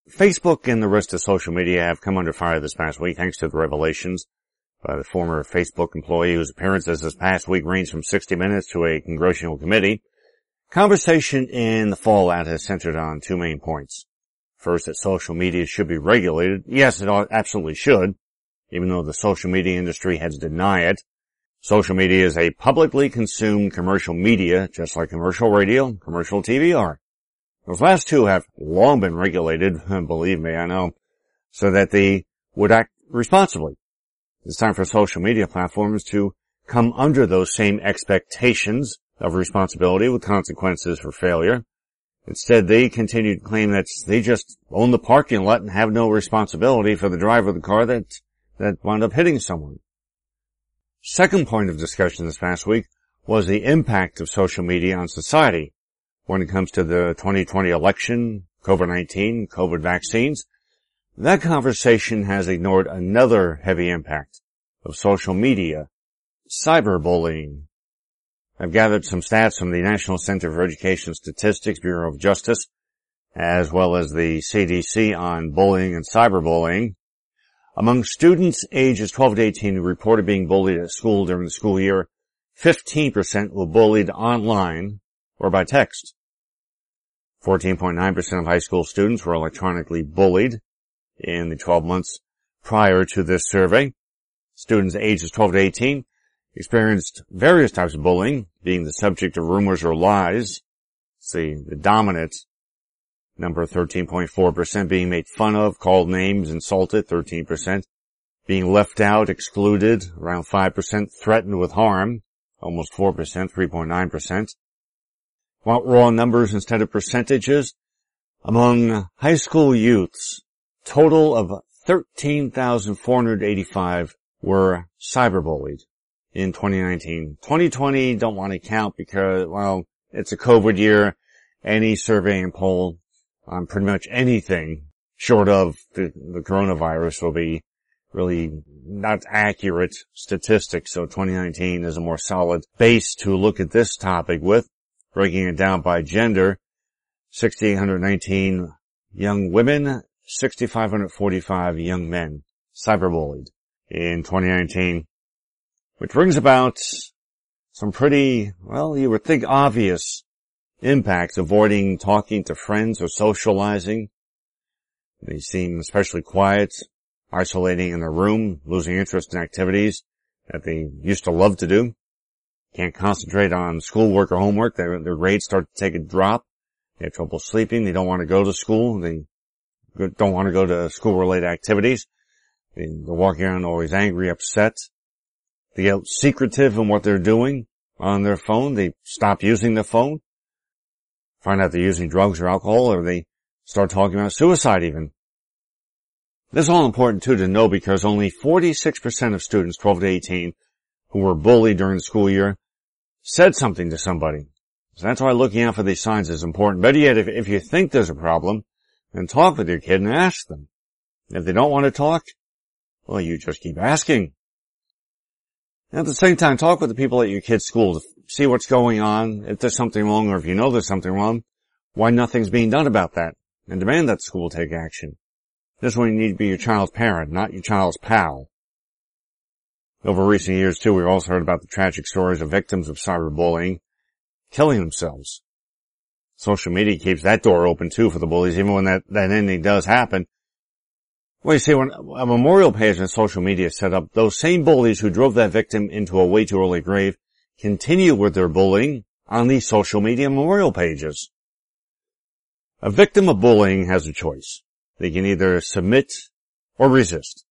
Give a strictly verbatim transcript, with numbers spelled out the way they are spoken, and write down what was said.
Facebook and the rest of social media have come under fire this past week thanks to the revelations by the former Facebook employee whose appearances this past week ranged from sixty minutes to a congressional committee. Conversation in the fallout has centered on two main points. First, that social media should be regulated. Yes, it absolutely should, even though the social media industry has denied it. Social media is a publicly consumed commercial media, just like commercial radio, commercial T V are. Those last two have long been regulated, believe me, I know, so that they would act responsibly. It's time for social media platforms to come under those same expectations of responsibility with consequences for failure. Instead, they continue to claim that they just own the parking lot and have no responsibility for the driver of the car that, that wound up hitting someone. Second point of discussion this past week was the impact of social media on society when it comes to the twenty twenty election, COVID nineteen, COVID vaccines. That conversation has ignored another heavy impact of social media, cyberbullying. I've gathered some stats from the National Center for Education Statistics, Bureau of Justice, as well as the C D C on bullying and cyberbullying. Among students ages twelve to eighteen who reported being bullied at school during the school year, fifteen percent were bullied online or by text. fourteen point nine percent of high school students were electronically bullied in the twelve months prior to this survey. Students ages twelve to eighteen experienced various types of bullying, being the subject of rumors or lies. See, the dominant number, thirteen point four percent, being made fun of, called names, insulted, thirteen percent, being left out, excluded, around five percent, threatened with harm, almost four percent, three point nine percent. Want raw numbers instead of percentages? Among high school youths, total of thirteen thousand four hundred eighty-five were cyberbullied in twenty nineteen. twenty twenty don't want to count because, well, it's a COVID year. Any survey and poll on pretty much anything short of the, the coronavirus will be really not accurate statistics. So twenty nineteen is a more solid base to look at this topic with. Breaking it down by gender, six thousand eight hundred nineteen young women, six thousand five hundred forty-five young men cyberbullied in twenty nineteen, which brings about some pretty, well, you would think obvious impacts, avoiding talking to friends or socializing. They seem especially quiet, isolating in their room, losing interest in activities that they used to love to do. Can't concentrate on schoolwork or homework. Their, their grades start to take a drop. They have trouble sleeping. They don't want to go to school. They don't want to go to school-related activities. They, they're walking around always angry, upset. They get secretive in what they're doing on their phone. They stop using the phone. Find out they're using drugs or alcohol, or they start talking about suicide even. This is all important too to know because only forty-six percent of students twelve to eighteen who were bullied during the school year said something to somebody. So that's why looking out for these signs is important. Better yet, if, if you think there's a problem, then talk with your kid and ask them. If they don't want to talk, well, you just keep asking. And at the same time, talk with the people at your kid's school to see what's going on, if there's something wrong, or if you know there's something wrong, why nothing's being done about that, and demand that the school take action. This one you need to be your child's parent, not your child's pal. Over recent years, too, we've also heard about the tragic stories of victims of cyberbullying killing themselves. Social media keeps that door open, too, for the bullies, even when that, that ending does happen. Well, you see, when a memorial page on social media is set up, those same bullies who drove that victim into a way too early grave continue with their bullying on these social media memorial pages. A victim of bullying has a choice. They can either submit or resist.